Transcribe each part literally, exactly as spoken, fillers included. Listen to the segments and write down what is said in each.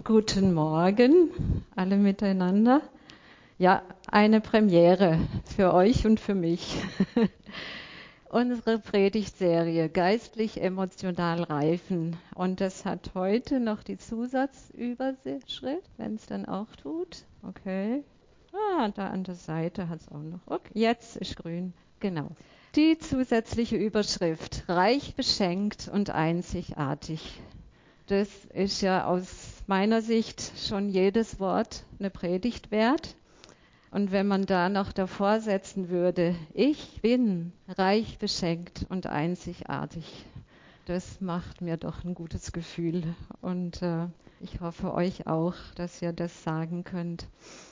Guten Morgen, alle miteinander. Ja, eine Premiere für euch und für mich. Unsere Predigtserie Geistlich emotional reifen. Und das hat heute noch die Zusatzüberschrift, wenn es dann auch tut. Okay. Ah, da an der Seite hat es auch noch. Okay, jetzt ist grün. Genau. Die zusätzliche Überschrift, reich beschenkt und einzigartig. Das ist ja aus meiner Sicht schon jedes Wort eine Predigt wert. Und wenn man da noch davor setzen würde, ich bin reich beschenkt und einzigartig, das macht mir doch ein gutes Gefühl. Und äh, ich hoffe euch auch, dass ihr das sagen könnt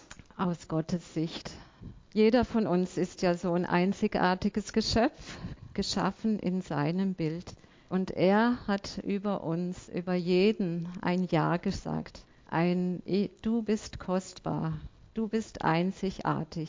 aus Gottes Sicht. Jeder von uns ist ja so ein einzigartiges Geschöpf, geschaffen in seinem Bild. Und er hat über uns, über jeden ein Ja gesagt. Ein, du bist kostbar, du bist einzigartig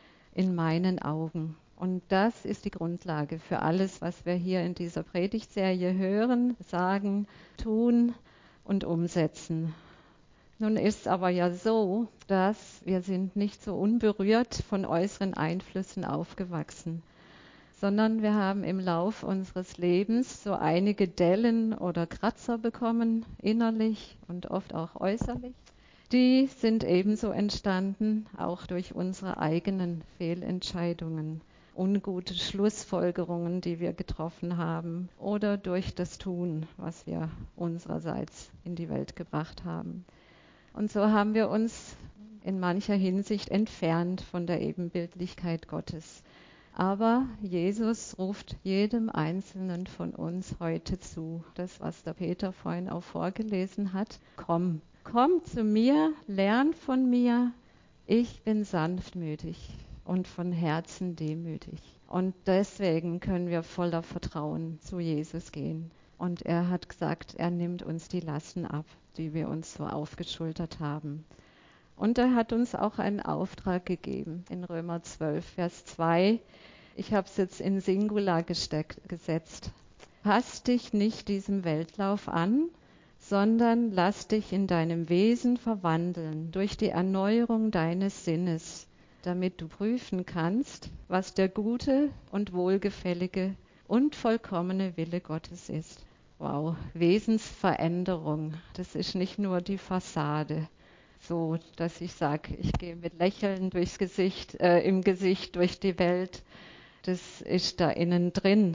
in meinen Augen. Und das ist die Grundlage für alles, was wir hier in dieser Predigtserie hören, sagen, tun und umsetzen. Nun ist aber ja so, dass wir sind nicht so unberührt von äußeren Einflüssen aufgewachsen, sondern wir haben im Lauf unseres Lebens so einige Dellen oder Kratzer bekommen, innerlich und oft auch äußerlich. Die sind ebenso entstanden, auch durch unsere eigenen Fehlentscheidungen, ungute Schlussfolgerungen, die wir getroffen haben, oder durch das Tun, was wir unsererseits in die Welt gebracht haben. Und so haben wir uns in mancher Hinsicht entfernt von der Ebenbildlichkeit Gottes. Aber Jesus ruft jedem Einzelnen von uns heute zu. Das, was der Peter vorhin auch vorgelesen hat. Komm, komm zu mir, lern von mir. Ich bin sanftmütig und von Herzen demütig. Und deswegen können wir voller Vertrauen zu Jesus gehen. Und er hat gesagt, er nimmt uns die Lasten ab, die wir uns so aufgeschultert haben. Und er hat uns auch einen Auftrag gegeben in Römer zwölf, Vers zwei. Ich habe es jetzt in Singular gesteckt, gesetzt. Pass dich nicht diesem Weltlauf an, sondern lass dich in deinem Wesen verwandeln durch die Erneuerung deines Sinnes, damit du prüfen kannst, was der gute und wohlgefällige und vollkommene Wille Gottes ist. Wow, Wesensveränderung, das ist nicht nur die Fassade. So, dass ich sage, ich gehe mit Lächeln durchs Gesicht, äh, im Gesicht durch die Welt. Das ist da innen drin.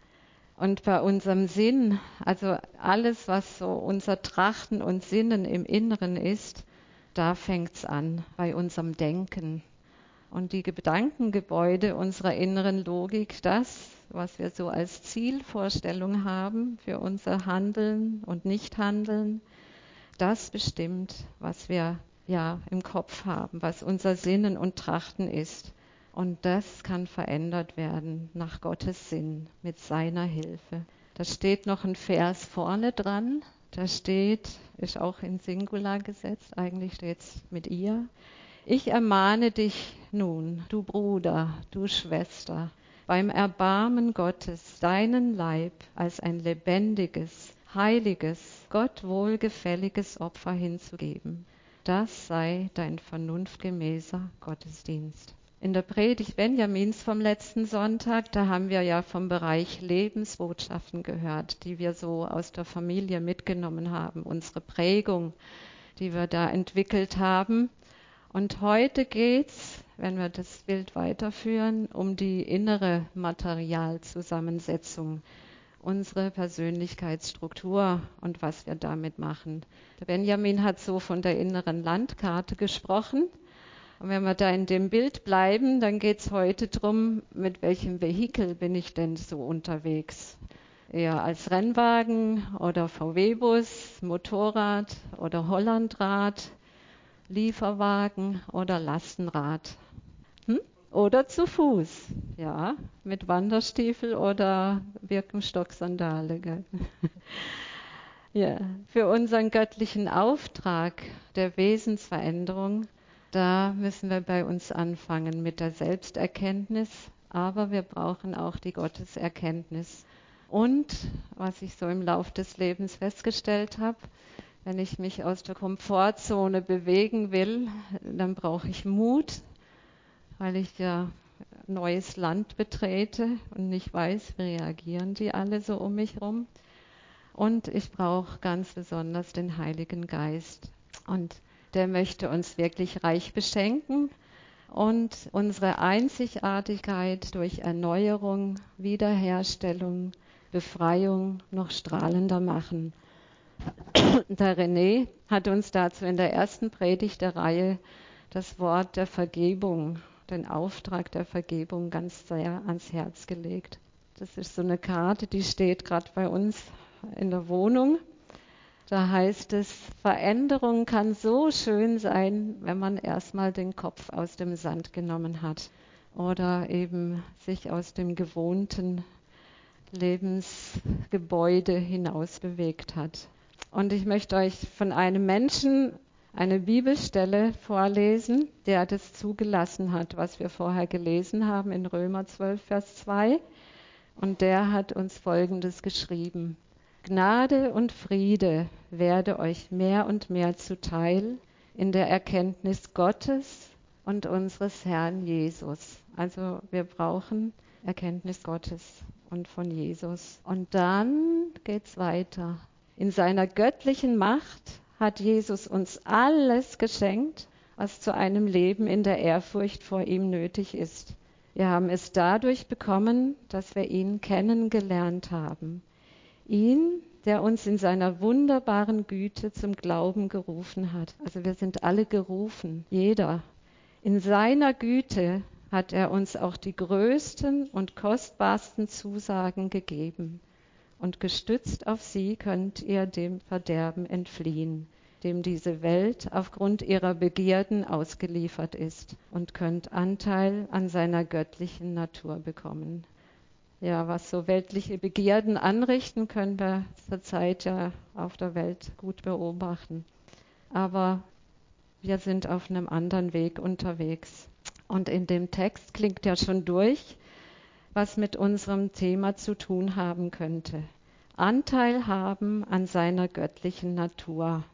Und bei unserem Sinn, also alles, was so unser Trachten und Sinnen im Inneren ist, da fängt's an, bei unserem Denken. Und die Gedankengebäude unserer inneren Logik, das, was wir so als Zielvorstellung haben für unser Handeln und Nichthandeln, das bestimmt, was wir ja im Kopf haben, was unser Sinnen und Trachten ist. Und das kann verändert werden nach Gottes Sinn, mit seiner Hilfe. Da steht noch ein Vers vorne dran, da steht, ist auch in Singular gesetzt, eigentlich steht es mit ihr. Ich ermahne dich nun, du Bruder, du Schwester, beim Erbarmen Gottes deinen Leib als ein lebendiges, heiliges, Gott wohlgefälliges Opfer hinzugeben. Das sei dein vernunftgemäßer Gottesdienst. In der Predigt Benjamins vom letzten Sonntag, da haben wir ja vom Bereich Lebensbotschaften gehört, die wir so aus der Familie mitgenommen haben, unsere Prägung, die wir da entwickelt haben. Und heute geht's, wenn wir das Bild weiterführen, um die innere Materialzusammensetzung, unsere Persönlichkeitsstruktur und was wir damit machen. Der Benjamin hat so von der inneren Landkarte gesprochen. Und wenn wir da in dem Bild bleiben, dann geht es heute darum, mit welchem Vehikel bin ich denn so unterwegs? Eher als Rennwagen oder V W-Bus, Motorrad oder Hollandrad, Lieferwagen oder Lastenrad. Hm? Oder zu Fuß, ja, mit Wanderstiefel oder Birkenstock-Sandale. Gell? Ja, für unseren göttlichen Auftrag der Wesensveränderung, da müssen wir bei uns anfangen mit der Selbsterkenntnis, aber wir brauchen auch die Gotteserkenntnis. Und, was ich so im Lauf des Lebens festgestellt habe, Wenn ich mich aus der Komfortzone bewegen will, dann brauche ich Mut, weil ich ja neues Land betrete und nicht weiß, wie reagieren die alle so um mich rum. Und ich brauche ganz besonders den Heiligen Geist. Und der möchte uns wirklich reich beschenken und unsere Einzigartigkeit durch Erneuerung, Wiederherstellung, Befreiung noch strahlender machen. Der René hat uns dazu in der ersten Predigt der Reihe das Wort der Vergebung, den Auftrag der Vergebung ganz sehr ans Herz gelegt. Das ist so eine Karte, die steht gerade bei uns in der Wohnung. Da heißt es, Veränderung kann so schön sein, wenn man erstmal den Kopf aus dem Sand genommen hat oder eben sich aus dem gewohnten Lebensgebäude hinaus bewegt hat. Und ich möchte euch von einem Menschen eine Bibelstelle vorlesen, der das zugelassen hat, was wir vorher gelesen haben in Römer zwölf, Vers zwei. Und der hat uns Folgendes geschrieben. Gnade und Friede werde euch mehr und mehr zuteil in der Erkenntnis Gottes und unseres Herrn Jesus. Also wir brauchen Erkenntnis Gottes und von Jesus. Und dann geht's weiter. In seiner göttlichen Macht hat Jesus uns alles geschenkt, was zu einem Leben in der Ehrfurcht vor ihm nötig ist. Wir haben es dadurch bekommen, dass wir ihn kennengelernt haben. Ihn, der uns in seiner wunderbaren Güte zum Glauben gerufen hat. Also wir sind alle gerufen, jeder. In seiner Güte hat er uns auch die größten und kostbarsten Zusagen gegeben. Und gestützt auf sie könnt ihr dem Verderben entfliehen, dem diese Welt aufgrund ihrer Begierden ausgeliefert ist, und könnt Anteil an seiner göttlichen Natur bekommen. Ja, was so weltliche Begierden anrichten, können wir zurzeit ja auf der Welt gut beobachten. Aber wir sind auf einem anderen Weg unterwegs. Und in dem Text klingt ja schon durch, was mit unserem Thema zu tun haben könnte. Anteil haben an seiner göttlichen Natur.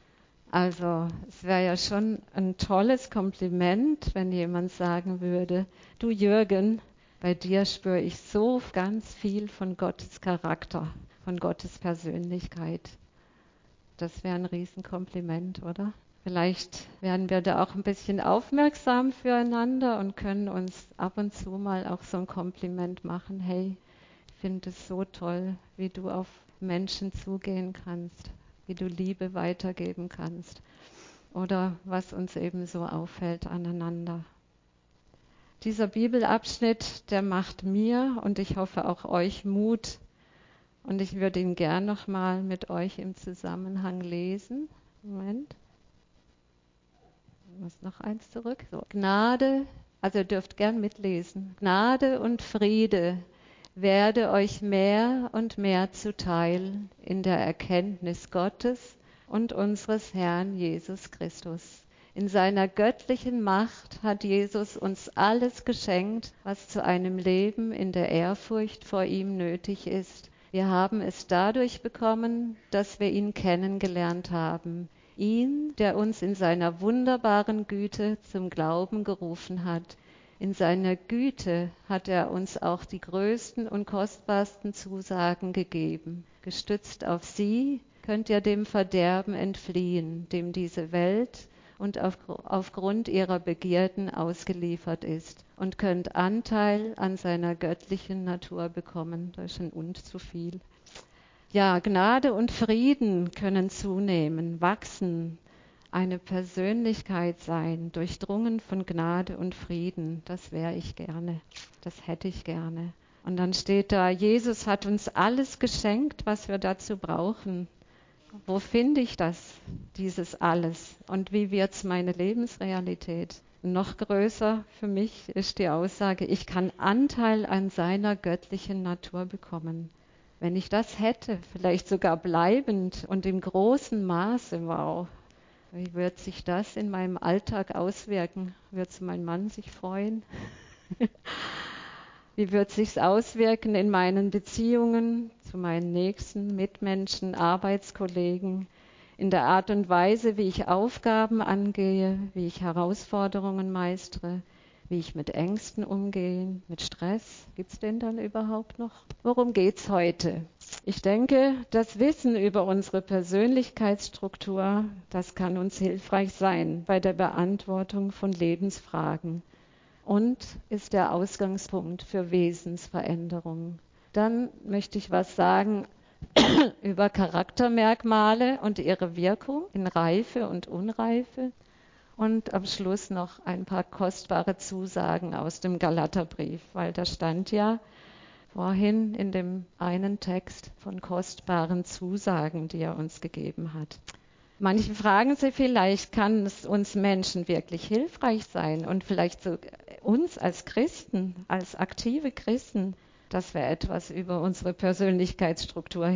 Also es wäre ja schon ein tolles Kompliment, wenn jemand sagen würde, du Jürgen, bei dir spüre ich so ganz viel von Gottes Charakter, von Gottes Persönlichkeit. Das wäre ein Riesenkompliment, oder? Vielleicht werden wir da auch ein bisschen aufmerksam füreinander und können uns ab und zu mal auch so ein Kompliment machen. Hey, ich finde es so toll, wie du auf Menschen zugehen kannst, wie du Liebe weitergeben kannst. Oder was uns eben so auffällt aneinander. Dieser Bibelabschnitt, der macht mir und ich hoffe auch euch Mut. Und ich würde ihn gern nochmal mit euch im Zusammenhang lesen. Moment. Ich muss noch eins zurück. So. Gnade, also ihr dürft gern mitlesen. Gnade und Friede werde euch mehr und mehr zuteil in der Erkenntnis Gottes und unseres Herrn Jesus Christus. In seiner göttlichen Macht hat Jesus uns alles geschenkt, was zu einem Leben in der Ehrfurcht vor ihm nötig ist. Wir haben es dadurch bekommen, dass wir ihn kennengelernt haben. Ihn, der uns in seiner wunderbaren Güte zum Glauben gerufen hat. In seiner Güte hat er uns auch die größten und kostbarsten Zusagen gegeben. Gestützt auf sie könnt ihr dem Verderben entfliehen, dem diese Welt und auf, aufgrund ihrer Begierden ausgeliefert ist, und könnt Anteil an seiner göttlichen Natur bekommen. Das ist schon und zu viel. Ja, Gnade und Frieden können zunehmen, wachsen, eine Persönlichkeit sein, durchdrungen von Gnade und Frieden. Das wäre ich gerne, das hätte ich gerne. Und dann steht da, Jesus hat uns alles geschenkt, was wir dazu brauchen. Wo finde ich das, dieses alles? Und wie wird es meine Lebensrealität? Noch größer für mich ist die Aussage, ich kann Anteil an seiner göttlichen Natur bekommen. Wenn ich das hätte, vielleicht sogar bleibend und im großen Maße, wow, wie wird sich das in meinem Alltag auswirken? Wird mein Mann sich freuen? Wie wird sich's auswirken in meinen Beziehungen zu meinen Nächsten, Mitmenschen, Arbeitskollegen, in der Art und Weise, wie ich Aufgaben angehe, wie ich Herausforderungen meistere, wie ich mit Ängsten umgehe, mit Stress. Gibt es den dann überhaupt noch? Worum geht's heute? Ich denke, das Wissen über unsere Persönlichkeitsstruktur, das kann uns hilfreich sein bei der Beantwortung von Lebensfragen und ist der Ausgangspunkt für Wesensveränderung. Dann möchte ich was sagen über Charaktermerkmale und ihre Wirkung in Reife und Unreife. Und am Schluss noch ein paar kostbare Zusagen aus dem Galaterbrief, weil da stand ja vorhin in dem einen Text von kostbaren Zusagen, die er uns gegeben hat. Manche fragen sich vielleicht, kann es uns Menschen wirklich hilfreich sein und vielleicht so uns als Christen, als aktive Christen, dass wir etwas über unsere Persönlichkeitsstruktur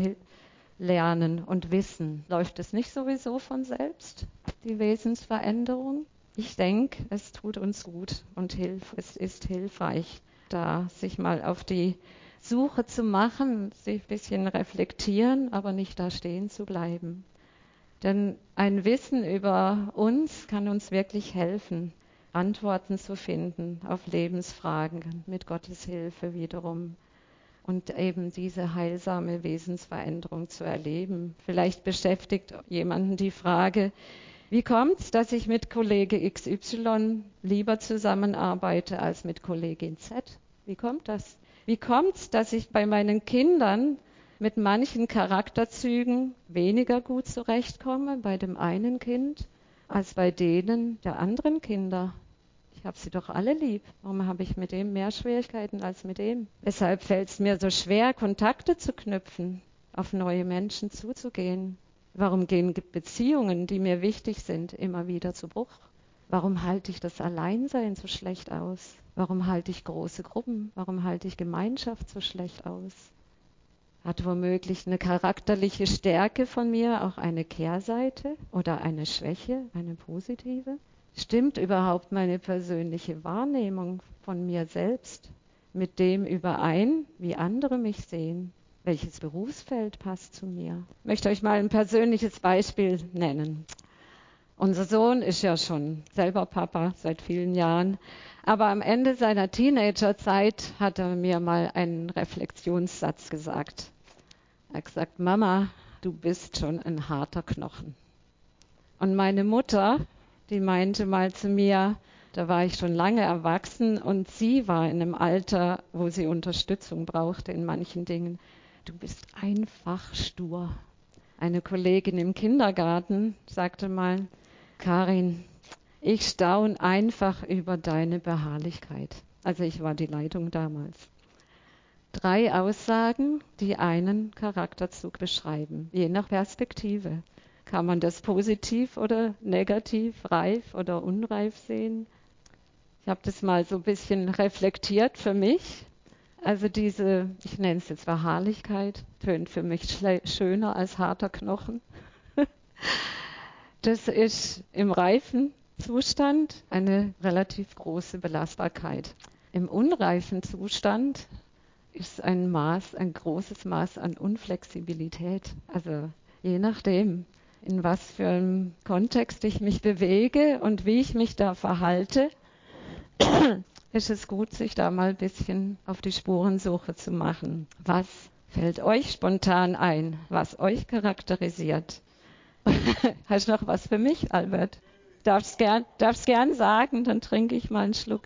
lernen und wissen. Läuft es nicht sowieso von selbst, die Wesensveränderung? Ich denke, es tut uns gut und hilf, es ist hilfreich, da sich mal auf die Suche zu machen, sich ein bisschen reflektieren, aber nicht da stehen zu bleiben. Denn ein Wissen über uns kann uns wirklich helfen, Antworten zu finden auf Lebensfragen mit Gottes Hilfe wiederum. Und eben diese heilsame Wesensveränderung zu erleben. Vielleicht beschäftigt jemanden die Frage, wie kommt es, dass ich mit Kollege X Y lieber zusammenarbeite als mit Kollegin Z? Wie kommt das? Wie kommt es, dass ich bei meinen Kindern mit manchen Charakterzügen weniger gut zurechtkomme, bei dem einen Kind, als bei denen der anderen Kinder? Ich habe sie doch alle lieb. Warum habe ich mit dem mehr Schwierigkeiten als mit dem? Weshalb fällt es mir so schwer, Kontakte zu knüpfen, auf neue Menschen zuzugehen? Warum gehen Beziehungen, die mir wichtig sind, immer wieder zu Bruch? Warum halte ich das Alleinsein so schlecht aus? Warum halte ich große Gruppen? Warum halte ich Gemeinschaft so schlecht aus? Hat womöglich eine charakterliche Stärke von mir auch eine Kehrseite oder eine Schwäche, eine positive? Stimmt überhaupt meine persönliche Wahrnehmung von mir selbst mit dem überein, wie andere mich sehen? Welches Berufsfeld passt zu mir? Ich möchte euch mal ein persönliches Beispiel nennen. Unser Sohn ist ja schon selber Papa seit vielen Jahren, aber am Ende seiner Teenagerzeit hat er mir mal einen Reflexionssatz gesagt. Er hat gesagt, Mama, du bist schon ein harter Knochen. Und meine Mutter, die meinte mal zu mir, da war ich schon lange erwachsen und sie war in einem Alter, wo sie Unterstützung brauchte in manchen Dingen. Du bist einfach stur. Eine Kollegin im Kindergarten sagte mal, Karin, ich staune einfach über deine Beharrlichkeit. Also ich war die Leitung damals. Drei Aussagen, die einen Charakterzug beschreiben, je nach Perspektive. Kann man das positiv oder negativ, reif oder unreif sehen? Ich habe das mal so ein bisschen reflektiert für mich. Also diese, ich nenne es jetzt Beharrlichkeit, tönt für mich schöner als harter Knochen. Das ist im reifen Zustand eine relativ große Belastbarkeit. Im unreifen Zustand ist ein Maß, ein großes Maß an Unflexibilität. Also je nachdem, in was für einem Kontext ich mich bewege und wie ich mich da verhalte, ist es gut, sich da mal ein bisschen auf die Spurensuche zu machen. Was fällt euch spontan ein, was euch charakterisiert? Hast du noch was für mich, Albert? Darfst gern, darfst gern sagen, dann trinke ich mal einen Schluck.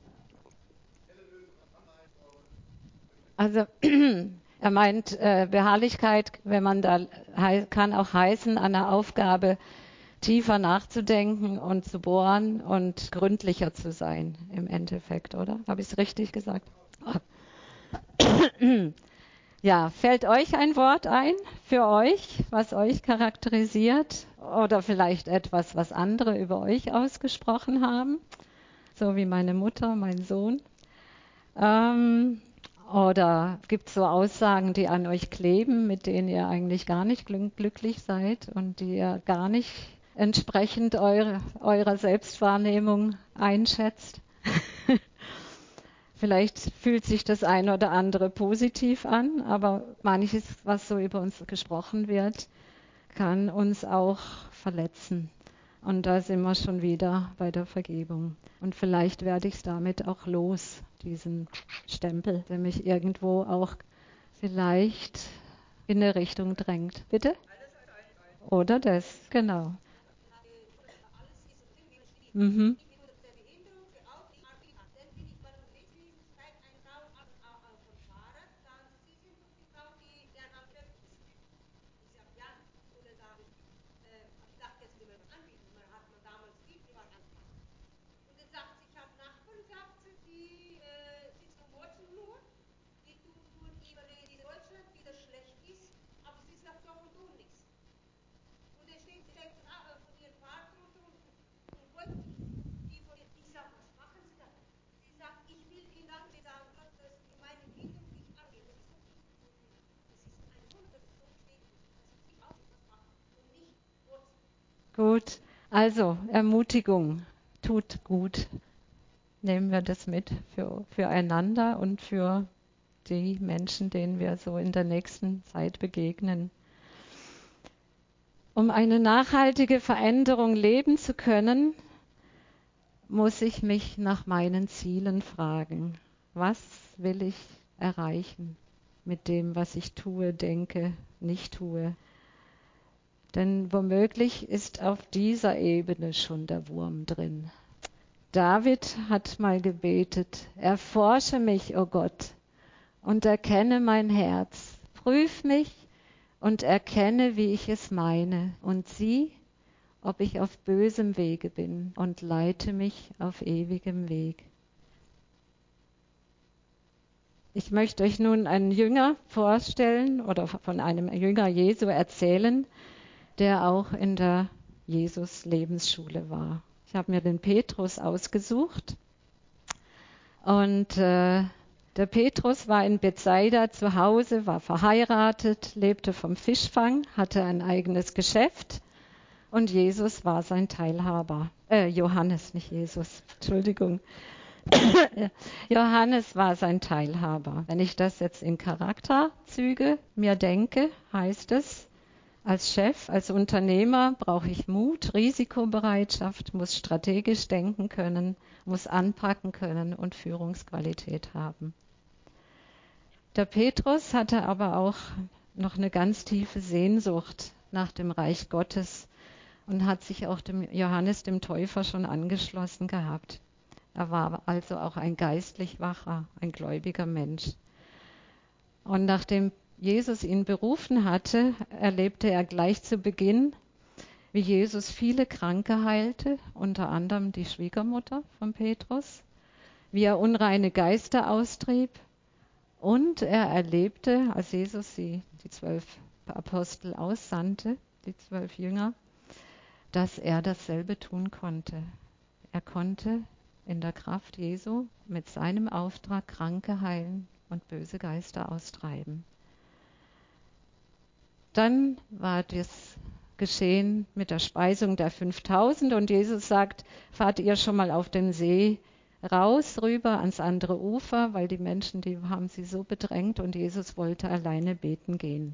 Also er meint, äh, Beharrlichkeit, wenn man da kann auch heißen, an der Aufgabe tiefer nachzudenken und zu bohren und gründlicher zu sein im Endeffekt, oder? Habe ich es richtig gesagt? Ja, fällt euch ein Wort ein für euch, was euch charakterisiert? Oder vielleicht etwas, was andere über euch ausgesprochen haben? So wie meine Mutter, mein Sohn. Ähm, Oder gibt es so Aussagen, die an euch kleben, mit denen ihr eigentlich gar nicht glücklich seid und die ihr gar nicht entsprechend eure, eurer Selbstwahrnehmung einschätzt? Vielleicht fühlt sich das eine oder andere positiv an, aber manches, was so über uns gesprochen wird, kann uns auch verletzen. Und da sind wir schon wieder bei der Vergebung. Und vielleicht werde ich es damit auch los, diesen Stempel, der mich irgendwo auch vielleicht in eine Richtung drängt. Bitte? Oder das, genau. Mhm. Gut, also Ermutigung tut gut. Nehmen wir das mit für, füreinander und für die Menschen, denen wir so in der nächsten Zeit begegnen. Um eine nachhaltige Veränderung leben zu können, muss ich mich nach meinen Zielen fragen. Was will ich erreichen mit dem, was ich tue, denke, nicht tue? Denn womöglich ist auf dieser Ebene schon der Wurm drin. David hat mal gebetet, erforsche mich, o Gott, und erkenne mein Herz. Prüf mich und erkenne, wie ich es meine, und sieh, ob ich auf bösem Wege bin, und leite mich auf ewigem Weg. Ich möchte euch nun einen Jünger vorstellen oder von einem Jünger Jesu erzählen, der auch in der Jesus-Lebensschule war. Ich habe mir den Petrus ausgesucht und äh, der Petrus war in Bethsaida zu Hause, war verheiratet, lebte vom Fischfang, hatte ein eigenes Geschäft und Jesus war sein Teilhaber. Äh, Johannes, nicht Jesus, Entschuldigung. Johannes war sein Teilhaber. Wenn ich das jetzt in Charakterzüge mir denke, heißt es, als Chef, als Unternehmer brauche ich Mut, Risikobereitschaft, muss strategisch denken können, muss anpacken können und Führungsqualität haben. Der Petrus hatte aber auch noch eine ganz tiefe Sehnsucht nach dem Reich Gottes und hat sich auch dem Johannes, dem Täufer, schon angeschlossen gehabt. Er war also auch ein geistlich wacher, ein gläubiger Mensch. Und nachdem Jesus ihn berufen hatte, erlebte er gleich zu Beginn, wie Jesus viele Kranke heilte, unter anderem die Schwiegermutter von Petrus, wie er unreine Geister austrieb und er erlebte, als Jesus sie, die zwölf Apostel aussandte, die zwölf Jünger, dass er dasselbe tun konnte. Er konnte in der Kraft Jesu mit seinem Auftrag Kranke heilen und böse Geister austreiben. Dann war das geschehen mit der Speisung der fünftausend und Jesus sagt, fahrt ihr schon mal auf den See raus, rüber ans andere Ufer, weil die Menschen, die haben sie so bedrängt und Jesus wollte alleine beten gehen.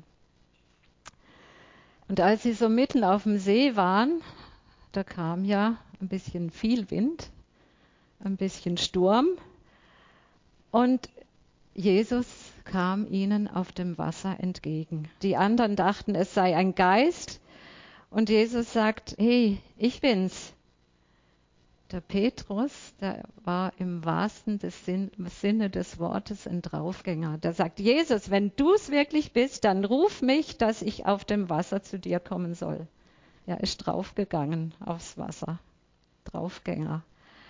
Und als sie so mitten auf dem See waren, da kam ja ein bisschen viel Wind, ein bisschen Sturm und Jesus kam ihnen auf dem Wasser entgegen. Die anderen dachten, es sei ein Geist und Jesus sagt, hey, ich bin's. Der Petrus, der war im wahrsten Sinne des Wortes ein Draufgänger. Der sagt, Jesus, wenn du's wirklich bist, dann ruf mich, dass ich auf dem Wasser zu dir kommen soll. Er ist draufgegangen aufs Wasser. Draufgänger.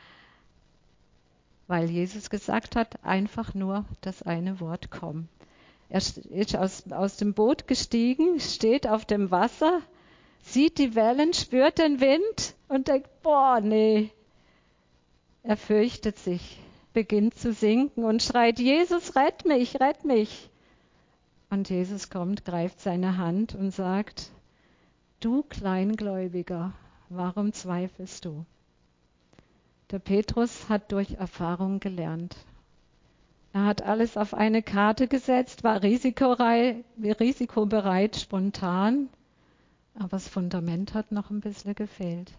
Weil Jesus gesagt hat, einfach nur das eine Wort, komm. Er ist aus, aus dem Boot gestiegen, steht auf dem Wasser, sieht die Wellen, spürt den Wind und denkt, boah, nee. Er fürchtet sich, beginnt zu sinken und schreit, Jesus, rett mich, rett mich. Und Jesus kommt, greift seine Hand und sagt, du Kleingläubiger, warum zweifelst du? Der Petrus hat durch Erfahrung gelernt. Er hat alles auf eine Karte gesetzt, war risikobereit, spontan, Aber das Fundament hat noch ein bisschen gefehlt.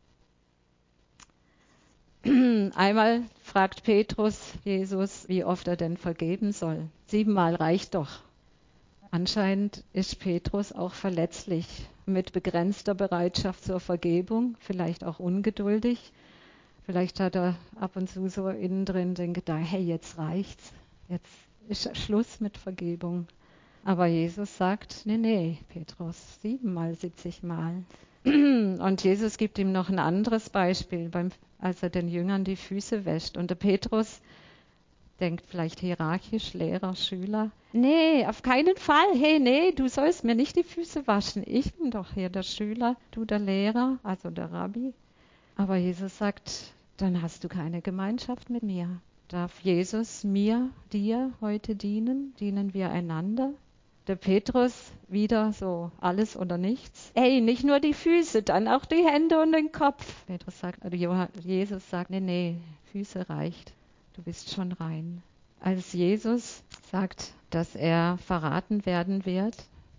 Einmal fragt Petrus Jesus, wie oft er denn vergeben soll. Siebenmal reicht doch. Anscheinend ist Petrus auch verletzlich, mit begrenzter Bereitschaft zur Vergebung, vielleicht auch ungeduldig. Vielleicht hat er ab und zu so innen drin den Gedanken, hey, jetzt reicht's, jetzt ist Schluss mit Vergebung. Aber Jesus sagt, nee, nee, Petrus, siebenmal, siebzigmal. Und Jesus gibt ihm noch ein anderes Beispiel, beim, als er den Jüngern die Füße wäscht. Und der Petrus denkt vielleicht hierarchisch, Lehrer, Schüler. Nee, auf keinen Fall. Hey, nee, du sollst mir nicht die Füße waschen. Ich bin doch hier der Schüler, du der Lehrer, also der Rabbi. Aber Jesus sagt, dann hast du keine Gemeinschaft mit mir. Darf Jesus mir, dir heute dienen? Dienen wir einander? Der Petrus wieder so, alles oder nichts. Ey, nicht nur die Füße, dann auch die Hände und den Kopf. Petrus sagt, oder Jesus sagt, nee, nee, Füße reicht. Du bist schon rein. Als Jesus sagt, dass er verraten werden wird,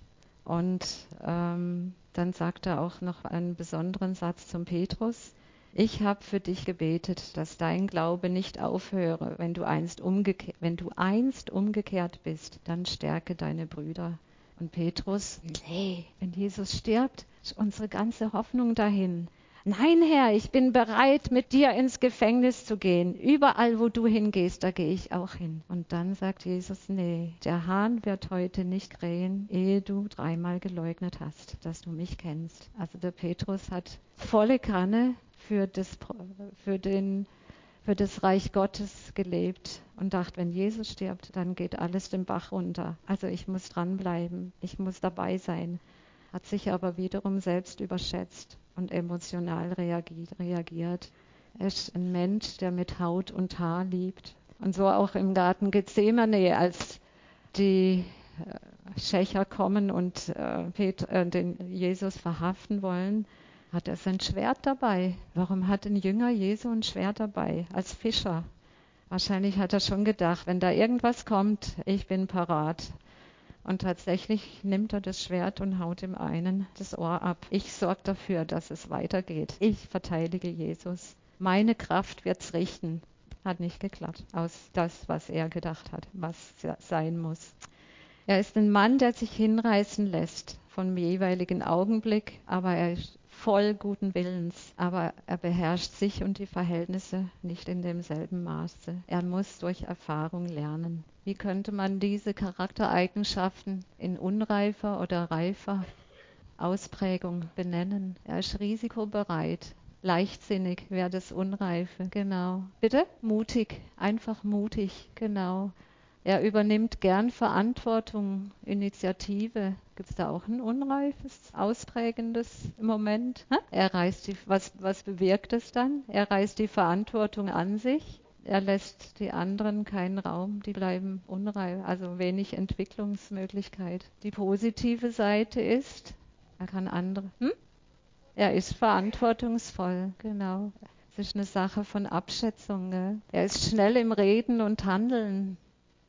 und ähm, dann sagt er auch noch einen besonderen Satz zum Petrus. Ich habe für dich gebetet, dass dein Glaube nicht aufhöre. Wenn du einst umgekehrt, wenn du einst umgekehrt bist, dann stärke deine Brüder. Und Petrus, nee, wenn Jesus stirbt, ist unsere ganze Hoffnung dahin. Nein, Herr, ich bin bereit, mit dir ins Gefängnis zu gehen. Überall, wo du hingehst, da gehe ich auch hin. Und dann sagt Jesus, nee, der Hahn wird heute nicht krähen, ehe du dreimal geleugnet hast, dass du mich kennst. Also der Petrus hat volle Kanne für das, für den, für das Reich Gottes gelebt und dachte, wenn Jesus stirbt, dann geht alles den Bach runter. Also ich muss dranbleiben, ich muss dabei sein. Hat sich aber wiederum selbst überschätzt und emotional reagiert. Er ist ein Mensch, der mit Haut und Haar liebt. Und so auch im Garten Gethsemane, als die äh, Schächer kommen und äh, Pet, äh, den Jesus verhaften wollen, hat er sein Schwert dabei. Warum hat ein Jünger Jesu ein Schwert dabei? Als Fischer. Wahrscheinlich hat er schon gedacht, wenn da irgendwas kommt, ich bin parat. Und tatsächlich nimmt er das Schwert und haut dem einen das Ohr ab. Ich sorge dafür, dass es weitergeht. Ich verteidige Jesus. Meine Kraft wird's richten. Hat nicht geklappt. Aus das, was er gedacht hat, was sein muss. Er ist ein Mann, der sich hinreißen lässt vom jeweiligen Augenblick, aber er ist voll guten Willens. Aber er beherrscht sich und die Verhältnisse nicht in demselben Maße. Er muss durch Erfahrung lernen. Wie könnte man diese Charaktereigenschaften in unreifer oder reifer Ausprägung benennen? Er ist risikobereit. Leichtsinnig wäre das Unreife, genau. Bitte? Mutig, einfach mutig, genau. Er übernimmt gern Verantwortung, Initiative. Gibt es da auch ein unreifes, ausprägendes Moment? Er reißt die, was, was bewirkt es dann? Er reißt die Verantwortung an sich. Er lässt die anderen keinen Raum, die bleiben unreif, also wenig Entwicklungsmöglichkeit. Die positive Seite ist, er kann andere. Hm? Er ist verantwortungsvoll, genau. Es ist eine Sache von Abschätzung. Gell? Er ist schnell im Reden und Handeln.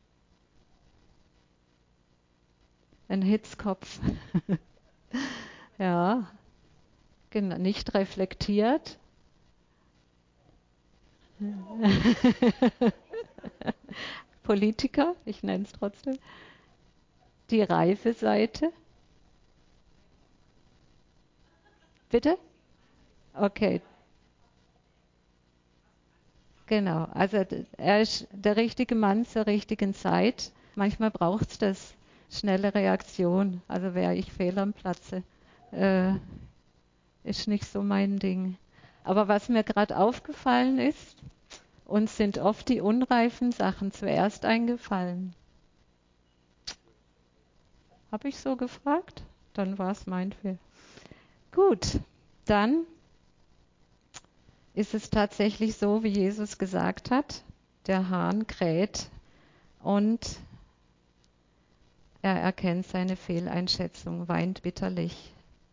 Ein Hitzkopf. Ja, genau, nicht reflektiert. Politiker, ich nenne es trotzdem. Die reife Seite. Bitte? Okay. Genau, also er ist der richtige Mann zur richtigen Zeit. Manchmal braucht es das. Schnelle Reaktion. Also wäre ich fehl am Platze. Äh, ist nicht so mein Ding. Aber was mir gerade aufgefallen ist, uns sind oft die unreifen Sachen zuerst eingefallen. Habe ich so gefragt? Dann war es mein Fehler. Gut, dann ist es tatsächlich so, wie Jesus gesagt hat. Der Hahn kräht und er erkennt seine Fehleinschätzung, weint bitterlich.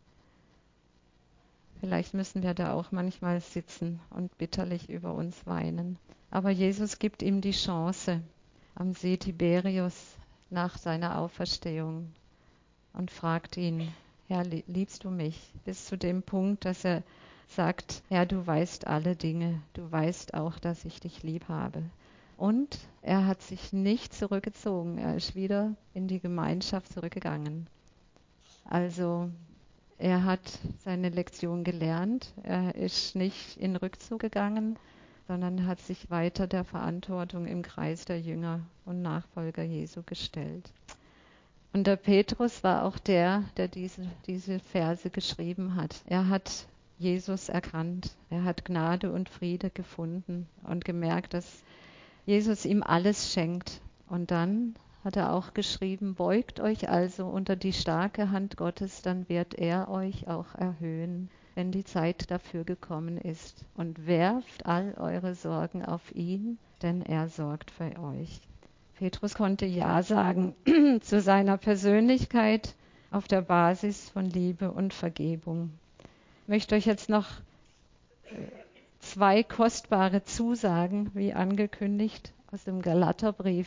Vielleicht müssen wir da auch manchmal sitzen und bitterlich über uns weinen. Aber Jesus gibt ihm die Chance am See Tiberius nach seiner Auferstehung und fragt ihn, Herr, liebst du mich? Bis zu dem Punkt, dass er sagt, Herr, du weißt alle Dinge, du weißt auch, dass ich dich lieb habe. Und er hat sich nicht zurückgezogen, er ist wieder in die Gemeinschaft zurückgegangen. Also er hat seine Lektion gelernt, er ist nicht in Rückzug gegangen, sondern hat sich weiter der Verantwortung im Kreis der Jünger und Nachfolger Jesu gestellt. Und der Petrus war auch der, der diese, diese Verse geschrieben hat. Er hat Jesus erkannt, er hat Gnade und Friede gefunden und gemerkt, dass Jesus ihm alles schenkt. Und dann hat er auch geschrieben, beugt euch also unter die starke Hand Gottes, dann wird er euch auch erhöhen, wenn die Zeit dafür gekommen ist. Und werft all eure Sorgen auf ihn, denn er sorgt für euch. Petrus konnte Ja sagen zu seiner Persönlichkeit auf der Basis von Liebe und Vergebung. Ich möchte euch jetzt noch zwei kostbare Zusagen, wie angekündigt, aus dem Galaterbrief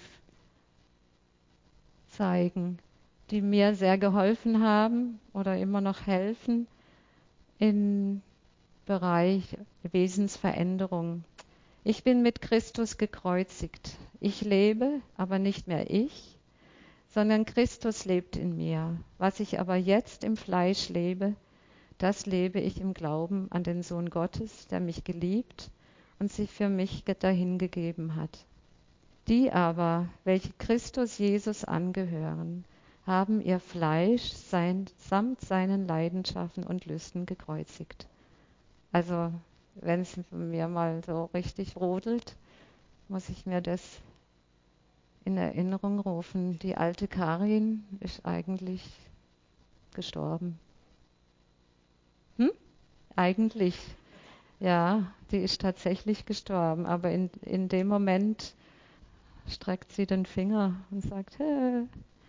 zeigen, die mir sehr geholfen haben oder immer noch helfen im Bereich Wesensveränderung. Ich bin mit Christus gekreuzigt. Ich lebe, aber nicht mehr ich, sondern Christus lebt in mir. Was ich aber jetzt im Fleisch lebe, das lebe ich im Glauben an den Sohn Gottes, der mich geliebt und sich für mich dahingegeben hat. Die aber, welche Christus Jesus angehören, haben ihr Fleisch sein, samt seinen Leidenschaften und Lüsten gekreuzigt. Also, wenn es mir mal so richtig rodelt, muss ich mir das in Erinnerung rufen. Die alte Karin ist eigentlich gestorben. Hm? Eigentlich, ja, die ist tatsächlich gestorben, aber in, in dem Moment streckt sie den Finger und sagt, hey.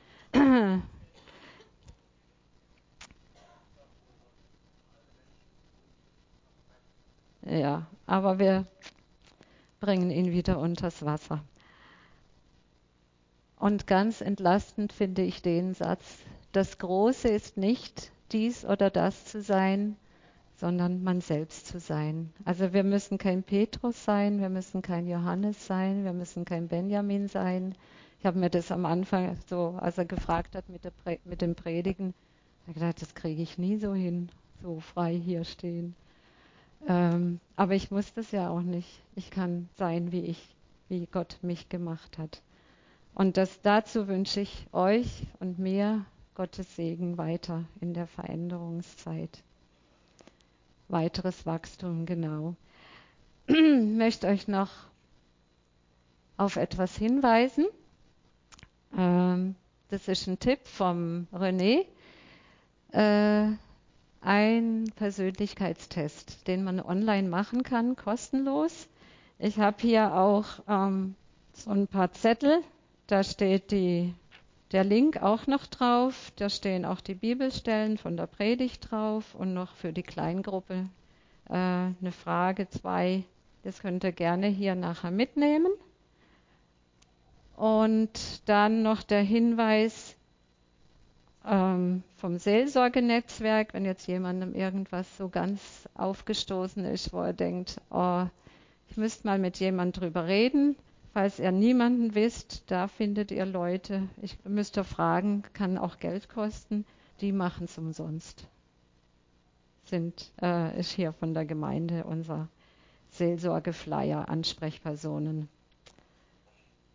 Ja, aber wir bringen ihn wieder unters Wasser. Und ganz entlastend finde ich den Satz, das Große ist nicht dies oder das zu sein, sondern man selbst zu sein. Also wir müssen kein Petrus sein, wir müssen kein Johannes sein, wir müssen kein Benjamin sein. Ich habe mir das am Anfang so, als er gefragt hat mit, der Prä- mit dem Predigen, habe ich gedacht, das kriege ich nie so hin, so frei hier stehen. Ähm, aber ich muss das ja auch nicht. Ich kann sein, wie ich, wie Gott mich gemacht hat. Und das, dazu wünsche ich euch und mir Gottes Segen weiter in der Veränderungszeit. Weiteres Wachstum, genau. Ich möchte euch noch auf etwas hinweisen. Ähm, das ist ein Tipp vom René. Äh, ein Persönlichkeitstest, den man online machen kann, kostenlos. Ich habe hier auch ähm, so ein paar Zettel. Da steht die, der Link auch noch drauf. Da stehen auch die Bibelstellen von der Predigt drauf und noch für die Kleingruppe äh, eine Frage, zwei. Das könnt ihr gerne hier nachher mitnehmen. Und dann noch der Hinweis ähm, vom Seelsorgenetzwerk, wenn jetzt jemandem irgendwas so ganz aufgestoßen ist, wo er denkt, oh, ich müsste mal mit jemandem drüber reden. Falls ihr niemanden wisst, da findet ihr Leute, ich müsste fragen, kann auch Geld kosten, die machen es umsonst. Sind, äh, ist hier von der Gemeinde unser Seelsorgeflyer, Ansprechpersonen.